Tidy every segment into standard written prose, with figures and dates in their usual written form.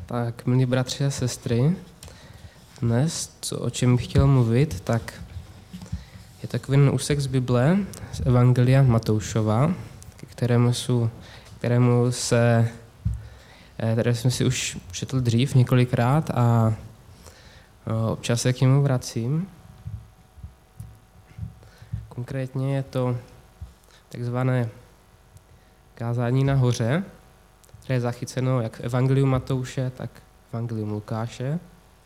Tak, milí bratři a sestry, dnes, o čem bych chtěl mluvit, tak je takový úsek z Bible, z Evangelia Matoušova, které jsme si už četl dřív několikrát a občas se k němu vracím. Konkrétně je to takzvané kázání na hoře, které je zachyceno jak v Evangeliu Matouše, tak v Evangeliu Lukáše.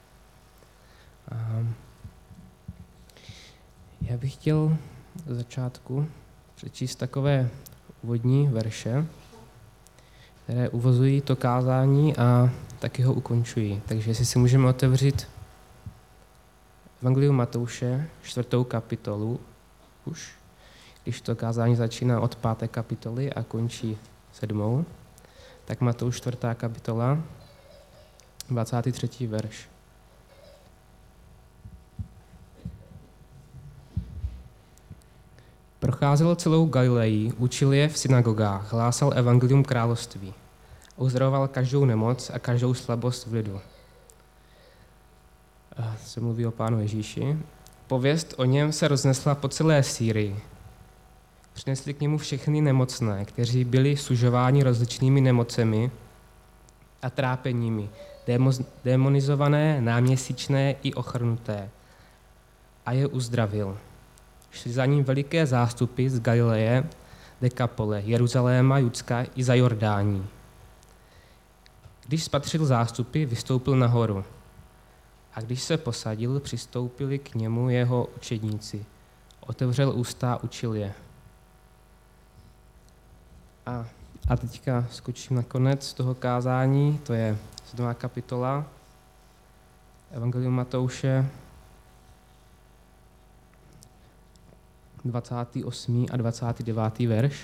Já bych chtěl z začátku přečíst takové úvodní verše, které uvozují to kázání a taky ho ukončují. Takže jestli si můžeme otevřít Evangelium Matouše, 4. kapitolu už, když to kázání začíná od 5. kapitoly a končí 7. Tak Matouš 4. kapitola, 23. verš. Procházel celou Galileji, učil je v synagogách, hlásal evangelium království, uzdravoval každou nemoc a každou slabost v lidu. Se mluví o Pánu Ježíši. Pověst o něm se roznesla po celé Sýrii. Přinesli k němu všechny nemocné, kteří byli sužováni rozličnými nemocemi a trápeními, démonizované, náměsíčné i ochrnuté, a je uzdravil. Šli za ním veliké zástupy z Galileje, Dekapole, Jeruzaléma, Judska i za Jordání. Když spatřil zástupy, vystoupil nahoru. A když se posadil, přistoupili k němu jeho učedníci. Otevřel ústa a učil je. A teďka skočím na konec toho kázání, to je 7. kapitola Evangelium Matouše, 28. a 29. verš.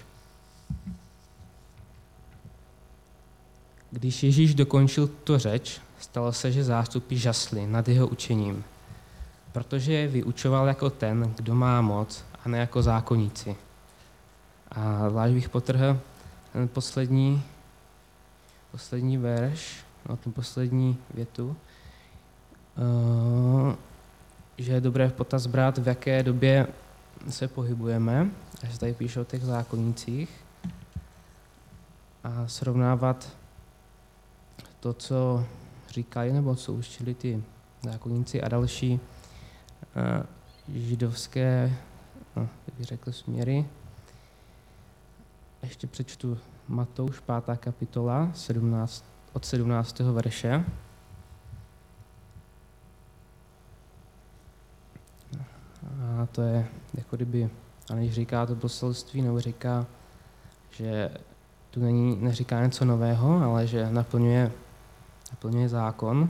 Když Ježíš dokončil tuto řeč, stalo se, že zástupy žasly nad jeho učením, protože je vyučoval jako ten, kdo má moc, a ne jako zákonníci. A zvlášť bych podtrhl ten poslední verš, tu poslední větu, že je dobré v potaz brát, v jaké době se pohybujeme, až se tady píše o těch zákonnících, a srovnávat to, co říkají, nebo co učili ty zákonníci a další židovské, jak bych řekl, směry. Ještě přečtu Matouš 5. kapitola od 17. verše. A to je jako kdyby, a než říká to poselství, nebo říká, že tu neříká něco nového, ale že naplňuje zákon.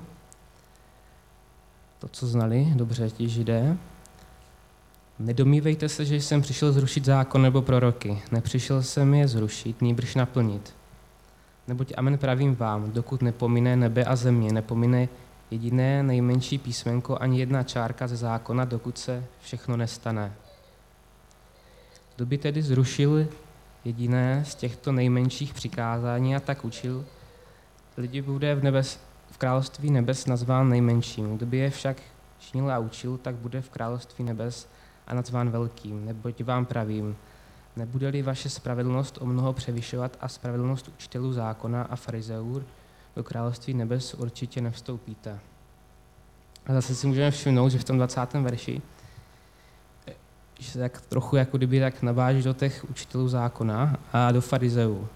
To, co znali dobře ti Židé. Nedomývejte se, že jsem přišel zrušit zákon nebo proroky. Nepřišel jsem je zrušit, nýbrž naplnit. Neboť amen pravím vám, dokud nepomine nebe a země, nepomine jediné nejmenší písmenko ani jedna čárka ze zákona, dokud se všechno nestane. Kdo by tedy zrušil jediné z těchto nejmenších přikázání a tak učil, lidi bude v království nebes nazván nejmenším. Kdo by je však činil a učil, tak bude v království nebes a nazván velkým. Neboť vám pravím, nebude-li vaše spravedlnost o mnoho převyšovat a spravedlnost učitelů zákona a farizeů, do království nebes určitě nevstoupíte. A zase si můžeme všimnout, že v tom 20. verši, že se tak trochu jako kdyby tak naváží do těch učitelů zákona a do farizeů.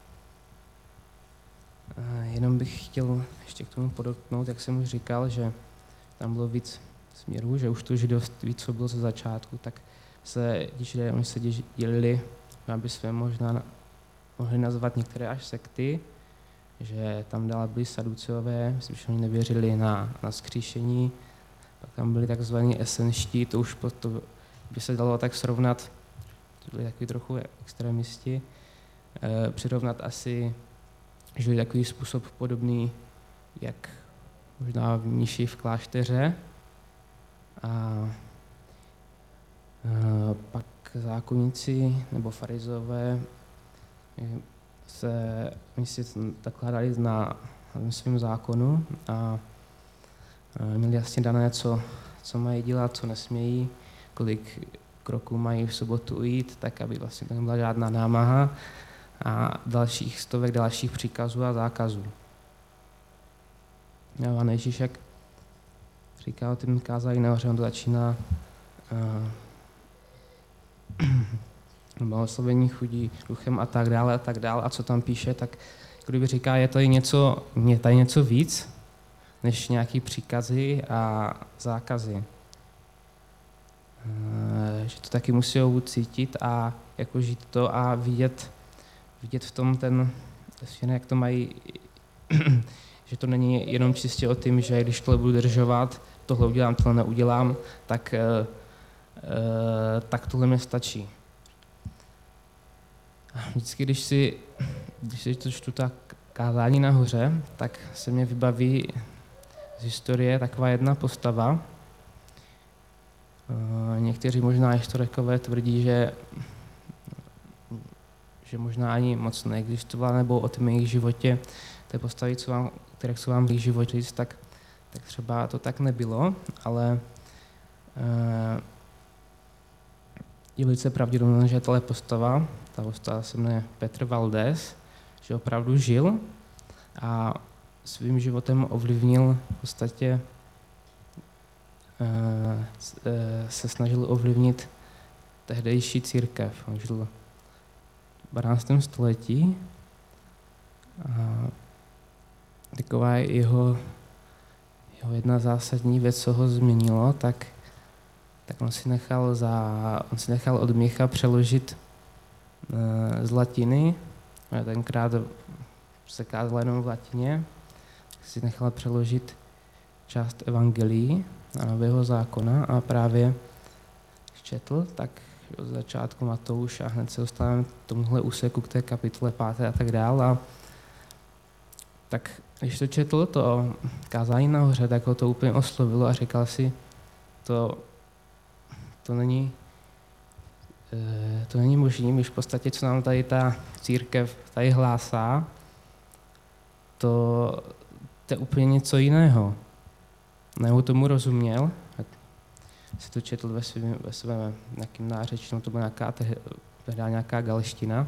Jenom bych chtěl ještě k tomu podotknout, jak jsem už říkal, že tam bylo víc směrů, že už to židovství, co bylo ze začátku, tak oni se dělili, aby jsme možná mohli nazvat některé až sekty, že tam dál byli saduceové, myslím, že oni nevěřili na vzkříšení, pak tam byli takzvaní esenští, to už to by se dalo tak srovnat, to byli takový trochu extremisti, přirovnat asi, že byli takový způsob podobný, jak možná mniši v klášteře. A pak zákonníci nebo farizové oni si zakládali svém zákonu a měli jasně dané, co mají dělat, co nesmějí, kolik kroků mají v sobotu ujít, tak aby vlastně to nebyla žádná námaha a stovek dalších příkazů a zákazů. A Ježíš, jak říká o tom kázání nahoře, on to začíná blahoslovení chudí duchem a tak dále a co tam píše, tak kdyby říká, je tady něco víc, než nějaký příkazy a zákazy. Že to taky musí cítit a jako žít to a vidět v tom jak to mají, že to není jenom čistě o tom, že když tohle budu dodržovat, tohle udělám, tohle neudělám, tak tohle mi stačí. Vždycky, když si to čtu ta kázání nahoře, tak se mě vybaví z historie taková jedna postava. Někteří možná historikové tvrdí, že možná ani moc neexistovala, nebo o tom jejich životě, té postavy, které jsou vám v jejich životě říct, tak třeba to tak nebylo, ale je velice pravděpodobné, že tahle postava se jmenuje Petr Valdés, že opravdu žil a svým životem ovlivnil v podstatě se snažil ovlivnit tehdejší církev. On žil v 12. století a taková je jeho jedna zásadní věc, co ho změnilo, tak on si nechal od Mnicha přeložit z latiny, tenkrát se kázalo jenom v latině, si nechal přeložit část evangelií a Nového zákona a právě četl, tak od začátku Matouš a hned se dostávám k tomuhle úseku, k té kapitole 5. a tak dál. A tak když to četl, to kázání nahoře, tak ho to úplně oslovilo a říkal si, to není možný, když v podstatě, co nám tady ta církev tady hlásá, to je úplně něco jiného. Nebo tomu rozuměl, si to četl ve svém nějakým nářečnu, to byla nějaká galština.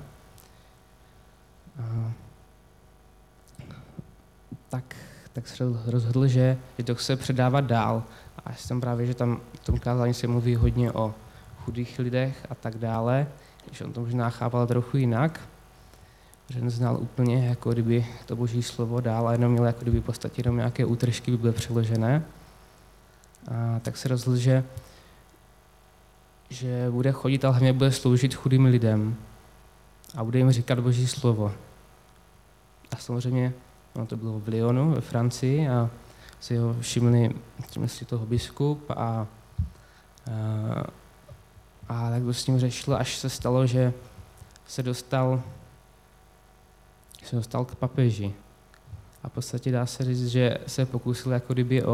Tak se rozhodl, že to chce předávat dál. A jsem právě, že tam v tom kázání se mluví hodně o chudých lidech a tak dále, když on to možná chápal trochu jinak, že neznal úplně, jako kdyby to boží slovo dál a jenom měl jako kdyby v podstatě jenom nějaké útržky by byly přeložené. A tak se rozhodl, že bude chodit a hlavně bude sloužit chudým lidem a bude jim říkat boží slovo. A samozřejmě, to bylo v Lyonu ve Francii a si ho všimli toho biskup a tak to s ním řešil, až se stalo, že se dostal k papeži. A v podstatě dá se říct, že se pokusil jako kdyby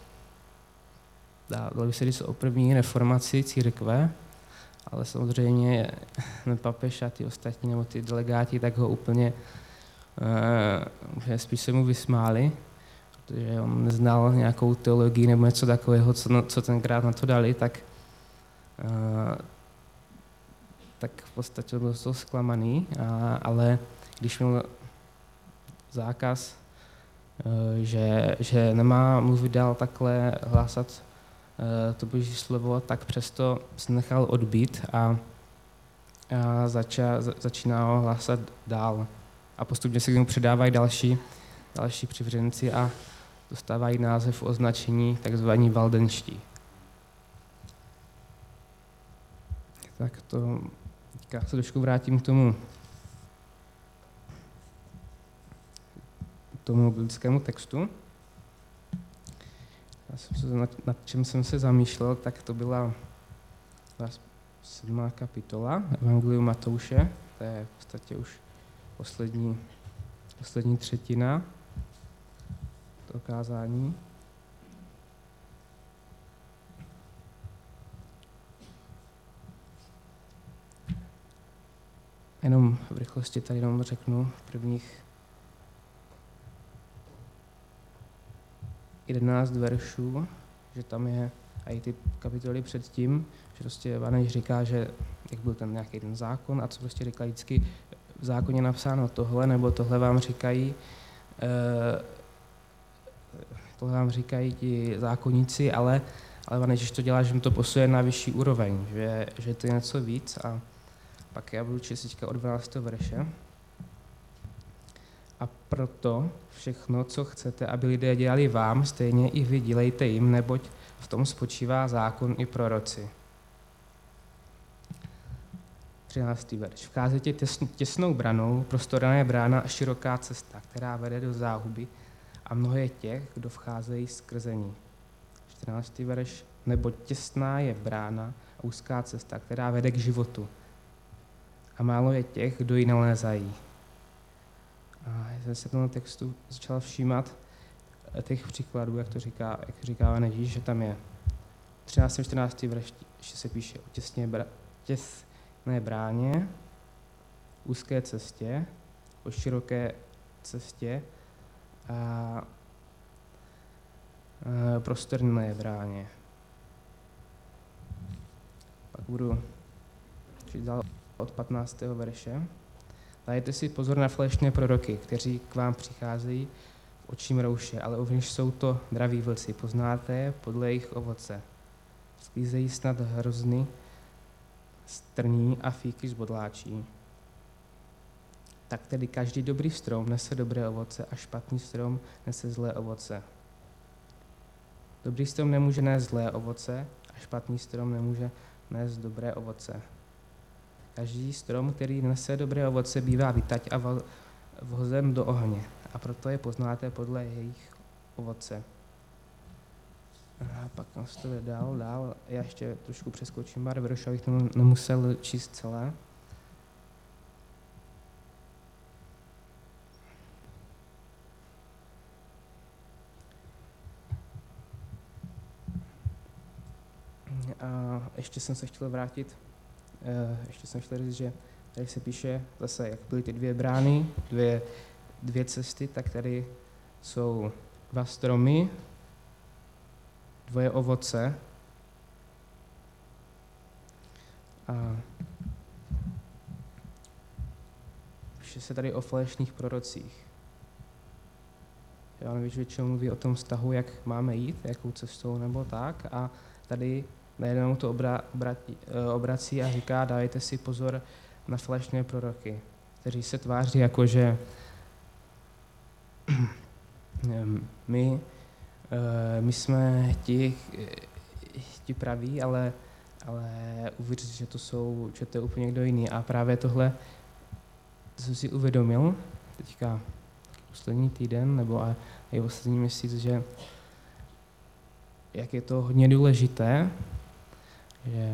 dalo by se říct o první reformaci církve, ale samozřejmě papež a ty ostatní nebo ty delegáti tak ho úplně spíš se mu vysmáli, protože on neznal nějakou teologii nebo něco takového, co tenkrát na to dali, tak v podstatě byl to zklamaný, ale když měl zákaz, že nemá mluvit dál takhle, hlásat to boží slovo, tak přesto se nechal odbít a začíná ho hlásat dál. A postupně se k němu předávají další přivřenci a dostávají název označení takzvaní valdenští. Tak já se trošku vrátím k tomu biblickému textu. Nad čem jsem se zamýšlel, tak to byla 7. kapitola Evangelium Matouše, to je v podstatě už poslední třetina toho kázání. Jenom v rychlosti tady jenom řeknu prvních 11 veršů, že tam je a i ty kapitoly předtím, že prostě Vaneš říká, že jak byl ten nějaký ten zákon a co prostě říká vždycky v zákoně napsáno tohle, nebo tohle vám říkají ti zákonníci, ale Vaneš to dělá, že mu to posuje na vyšší úroveň, že to je něco víc a pak já budu číst teďka od 12. verše. A proto všechno, co chcete, aby lidé dělali vám, stejně i vy dělejte jim, neboť v tom spočívá zákon i proroci. 13. verš. Vcházíte těsnou branou, prostorná je brána a široká cesta, která vede do záhuby a mnoho je těch, kdo vcházejí skrze ní. 14. verš. Neboť těsná je brána a úzká cesta, která vede k životu a málo je těch, kdo ji nalézají. A já jsem se tomu textu začal všímat těch příkladů, jak říká Ježíš, že tam je 13. a 14. verš, že se píše o těsné bráně, úzké cestě, o široké cestě a prostorné bráně. Pak budu číst dál od 15. verše. Dajte si pozor na falešné proroky, kteří k vám přicházejí v očím rouše, ale uvnitř jsou to draví vlci. Poznáte je podle jejich ovoce. Sklízejí snad hrozny strní a fíky z bodláčí. Tak tedy každý dobrý strom nese dobré ovoce a špatný strom nese zlé ovoce. Dobrý strom nemůže nést zlé ovoce a špatný strom nemůže nést dobré ovoce. Každý strom, který nese dobré ovoce, bývá vytať a vhozen do ohně. A proto je poznáte podle jejich ovoce. A pak to jde dál. Já ještě trošku přeskočím pár veršů, abych to nemusel číst celé. A ještě jsem se chtěl vrátit, říct, že tady se píše zase, jak byly ty dvě brány, dvě cesty, tak tady jsou 2 stromy, 2 ovoce a píše se tady o falešných prorocích. Já nevím, většinou mluví o tom vztahu, jak máme jít, jakou cestou nebo tak a tady najednou to obrací a říká, dávejte si pozor na falešné proroky, kteří se tváří jako, že my jsme ti praví, ale uvěřit, že to je úplně někdo jiný. A právě tohle, to jsem si uvědomil teďka poslední týden, nebo i poslední měsíc, že jak je to hodně důležité, že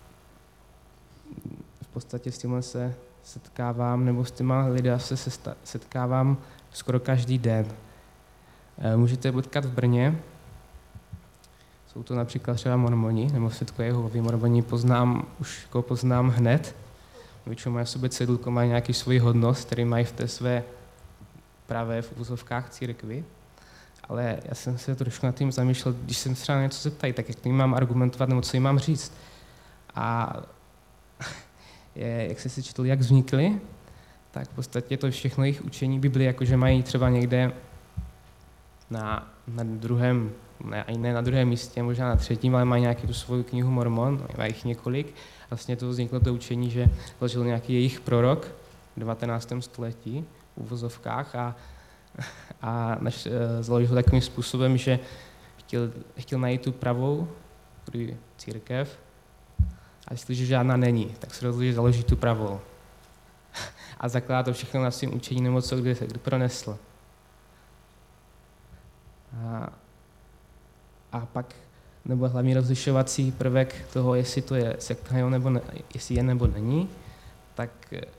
v podstatě s tímhle se setkávám, nebo s těma lidmi se setkávám skoro každý den. Můžete potkat v Brně, jsou to například třeba mormoni, nebo Světko Jehovovi. Mormoni poznám hned, většinou mají v sobě cedulku, mají nějaký svůj hodnost, který mají v té své pravé v úzovkách církvi. Ale já jsem se trošku nad tím zamýšlel, když jsem třeba něco zeptají, tak jak jim mám argumentovat, nebo co jim mám říct. A jak jsi si četl, jak vznikly, tak v podstatě to všechno jejich učení Bibli, jakože mají třeba někde na druhém, ne na druhém místě, možná na 3., ale mají nějaký tu svou knihu Mormon, mají jich několik. Vlastně to vzniklo to učení, že založil nějaký jejich prorok v 19. století v uvozovkách a založil takovým způsobem, že chtěl najít tu pravou církev a jestliže žádná není, tak se rozhodl, že založí tu pravou. A zakládá to všechno na svým učení, nebo co kdy pronesl. A pak, nebo hlavní rozlišovací prvek toho, jestli to je sekta, nebo jestli je nebo není, tak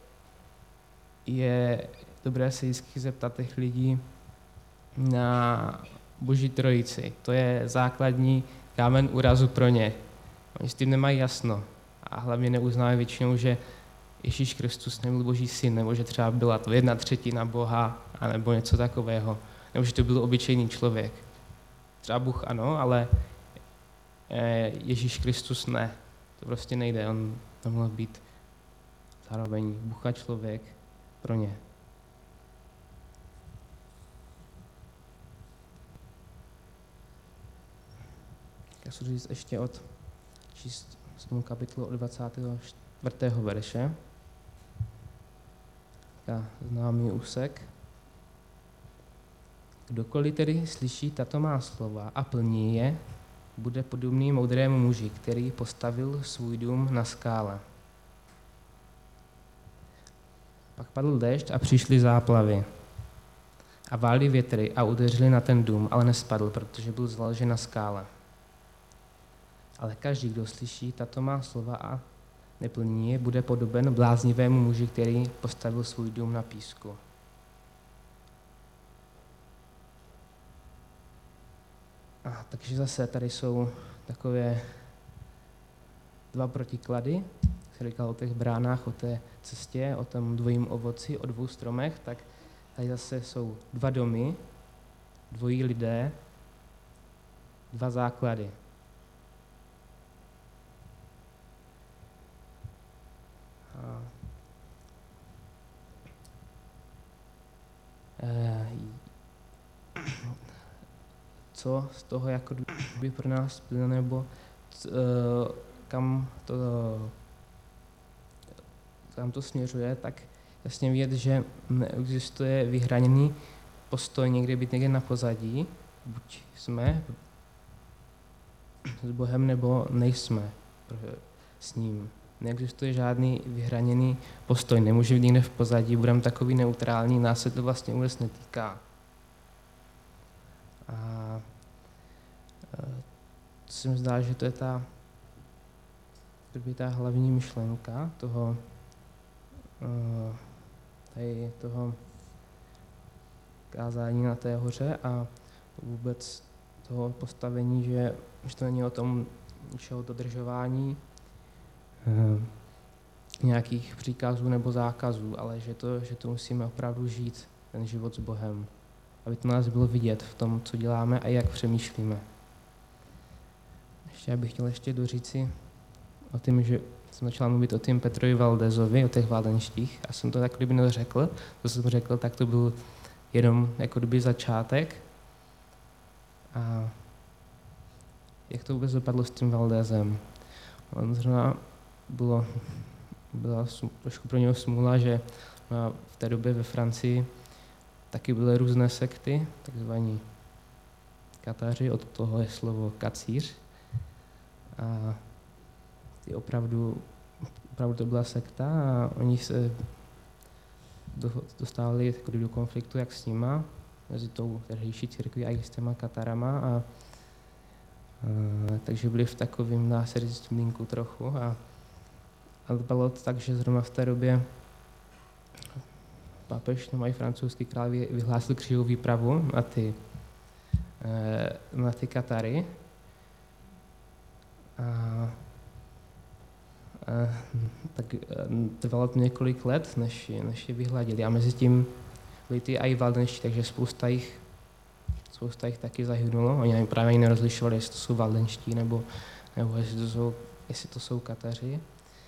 je dobré se vždycky zeptat těch lidí na Boží trojici. To je základní kámen úrazu pro ně. Oni s tím nemají jasno. A hlavně neuznávají většinou, že Ježíš Kristus nebyl Boží syn, nebo že třeba byla to 1/3 Boha, anebo něco takového. Nebo že to byl obyčejný člověk. třeba Bůh ano, ale Ježíš Kristus ne. To prostě nejde, on nemohl být zároveň Bůh a člověk pro ně. Já chci říct ještě číst 8. kapitolu od 24. verše. Tak, známý úsek. Kdokoliv tedy slyší tato má slova a plní je, bude podobný moudrému muži, který postavil svůj dům na skále. Pak padl déšť a přišly záplavy. A vály větry a udeřily na ten dům, ale nespadl, protože byl založen na skále. Ale každý, kdo slyší tato má slova a neplní je, bude podoben bláznivému muži, který postavil svůj dům na písku. Takže zase tady jsou takové dva protiklady, jak se říkal o těch bránách, o té cestě, o tom dvojím ovoci, o dvou stromech, tak tady zase jsou dva domy, dvojí lidé, dva základy. Co z toho jako by pro nás plyne, nebo kam to směřuje, tak jasně vidět, že neexistuje vyhraněný postoj někde být někde na pozadí, buď jsme s Bohem, nebo nejsme s ním. Neexistuje žádný vyhraněný postoj, nemůže být někde v pozadí, budeme takový neutrální, nás se to vlastně vůbec netýká. A to se mi zdá, že to je ta hlavní myšlenka toho kázání na té hoře a vůbec toho postavení, že to není o tom ničeho dodržování nějakých příkazů nebo zákazů, ale že to musíme opravdu žít, ten život s Bohem. Aby to nás bylo vidět v tom, co děláme a jak přemýšlíme. Já bych chtěl ještě doříci o tom, že jsem začal mluvit o tom Petrovi Valdezovi, o těch Valdenštích. A jsem to tak kdyby neřekl. To jsem řekl, tak to byl jenom jako kdyby začátek. A jak to vůbec dopadlo s tím Valdezem? On zrovna byla trošku pro něho smůla, že v té době ve Francii taky byly různé sekty, takzvaní kataři, od toho je slovo kacíř. A ty opravdu to byla sekta a oni se dostávali jako do konfliktu jak s nima, mezi tou tehdejší církví a s těma katarama. A takže byli v takovém, dá se říct, mlýnku trochu. A bylo to tak, že zrovna v té době papež nebo i francouzský král vyhlásil křížovou výpravu na ty Katary. Tak trvalo to několik let, než je vyhladili. A mezi tím byli ty i Valdenští, takže spousta jich taky zahynulo. Oni právě nerozlišovali, jestli to jsou Valdenští nebo jestli to jsou Kataři.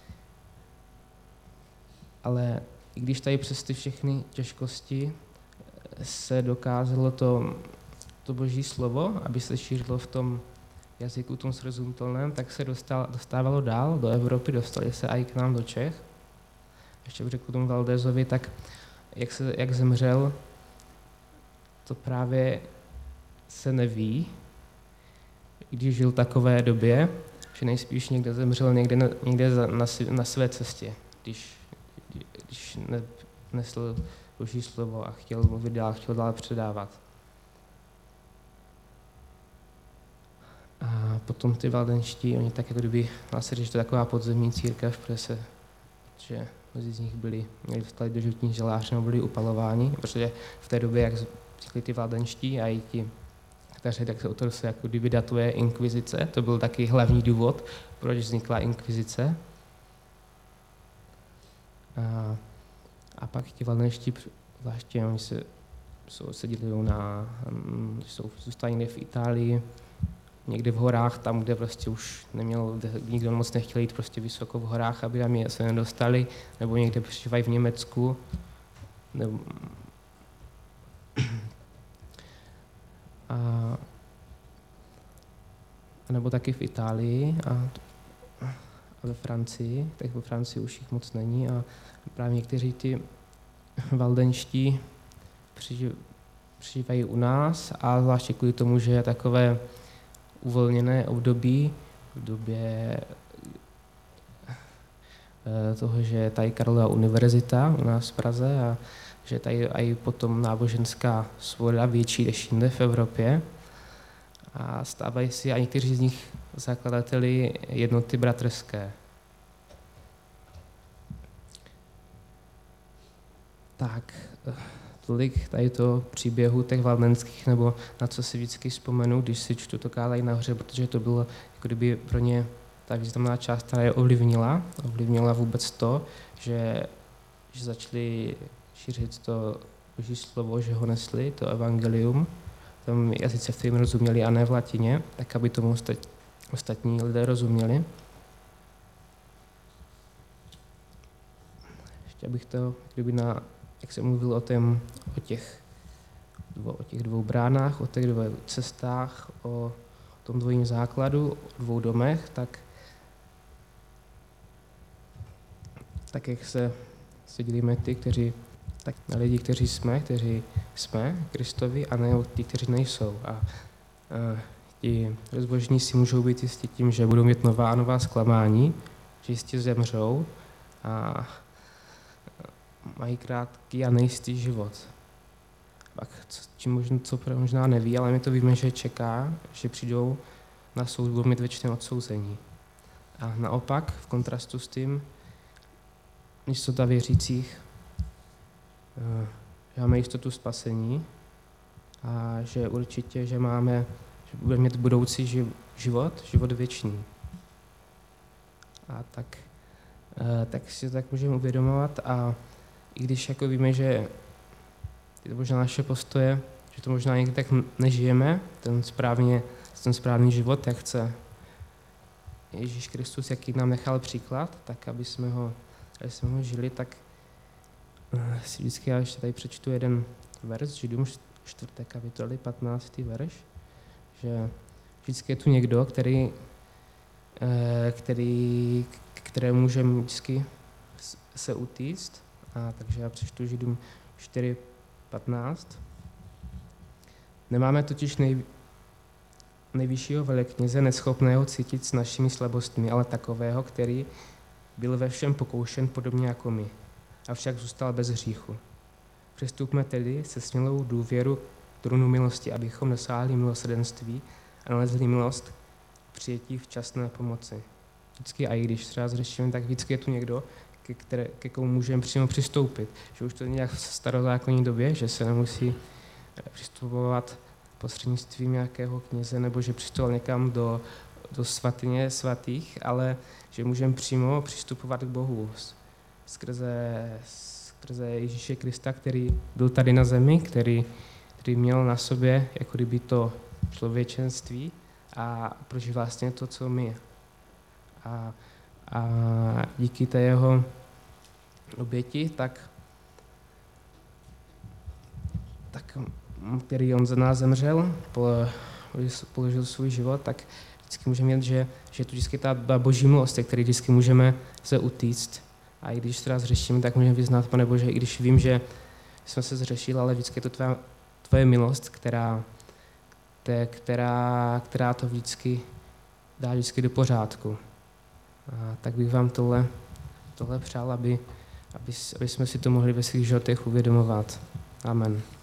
Ale i když tady přes ty všechny těžkosti se dokázalo to boží slovo, aby se šířilo v tom jazyku tom srozumitelném, tak se dostávalo dál do Evropy, dostali se i k nám do Čech. Ještě bych řekl tomu Valdezovi, tak jak zemřel, to právě se neví, když žil v takové době, že nejspíš někde zemřel někde na své cestě, když nesl boží slovo a chtěl mluvit dál, chtěl dál předávat. A potom ty Valdenští, oni tak jako kdyby, dá se říct, že to je taková podzemní církev, protože mnozí z nich měli dostali do životních žalář nebo byli upalováni, protože v té době, jak vznikli ty Valdenští a i ti kteří, tak se o to se jako kdyby datuje inkvizice, to byl taky hlavní důvod, proč vznikla inkvizice. A pak ti Valdenští, zvláště oni se dělují zůstali někde v Itálii, někde v horách, tam, kde prostě už nikdo moc nechtěl jít prostě vysoko v horách, aby tam se nedostali, nebo někde přežívají v Německu, nebo taky v Itálii a ve Francii, tak ve Francii už jich moc není a právě někteří ty valdenští přežívají u nás a zvláště kvůli tomu, že je takové uvolněné období v době toho, že je tady Karlova univerzita u nás v Praze a že tady i potom náboženská svoboda větší než jinde v Evropě. A stávají si a někteří z nich zakladateli jednoty bratrské. Tak, tolik tady to příběhu těch valdenských, nebo na co si vždycky vzpomenu, když si čtu to kázání nahoře, protože to bylo, jako kdyby pro ně ta významná část, která je ovlivnila vůbec to, že začali šířit to Boží slovo, že ho nesli, to evangelium, tam jazyce, v kterým rozuměli a ne v latině, tak aby tomu ostatní lidé rozuměli. Ještě bych to, jak jsem mluvil o těch dvou bránách, o těch dvou cestách, o tom dvojím základu, o dvou domech, tak jak se dělíme na lidi, kteří jsme Kristovi, a ne ti, kteří nejsou. A ti bezbožníci můžou být jistí tím, že budou mít nová zklamání, že jistě zemřou a mají krátký a nejistý život. Pak, co možná neví, ale my to víme, že čeká, že přijdou na soud, budou mít věčné odsouzení. A naopak, v kontrastu s tím, jistota věřících, že máme jistotu spasení a že určitě, že budeme mít budoucí život věčný. A tak si to tak můžeme uvědomovat a i když jako víme, že je to možná naše postoje, že to možná někdy tak nežijeme, ten správný život, jak chce Ježíš Kristus, jaký nám nechal příklad, tak aby jsme ho žili, tak si vždycky já ještě tady přečtu jeden verš, Židům 4. kapitoly, 15. verš, že vždycky je tu někdo, kterému můžeme vždycky se utíct. A takže já přečtu Židům 4.15. Nemáme totiž nejvyššího velekněze neschopného cítit s našimi slabostmi, ale takového, který byl ve všem pokoušen podobně jako my, avšak zůstal bez hříchu. Přistupme tedy se smělou důvěru k trůnu milosti, abychom dosáhli milosrdenství a nalezli milost k přijetí včasné pomoci. Vždycky, a i když třeba zřešíme, tak vždycky je tu někdo, ke komu můžeme přímo přistoupit. Že už to není jak v starozákonní době, že se nemusí přistupovat prostřednictvím nějakého kněze, nebo že přistoupil někam do svatyně svatých, ale že můžeme přímo přistupovat k Bohu skrze Ježíše Krista, který byl tady na zemi, který měl na sobě jako kdyby to člověčenství a prožil vlastně to, co my. A díky té jeho oběti, tak který on za nás zemřel, položil svůj život, tak vždycky můžeme mít, že je tu vždycky ta boží milost, který vždycky můžeme se utíct. A i když teda zřešíme, tak můžeme vyznat, Pane Bože, i když vím, že jsme se zřešili, ale vždycky je to tvoje milost, která to vždycky dá do pořádku. A tak bych vám tohle přál, aby jsme si to mohli ve svých životech uvědomovat. Amen.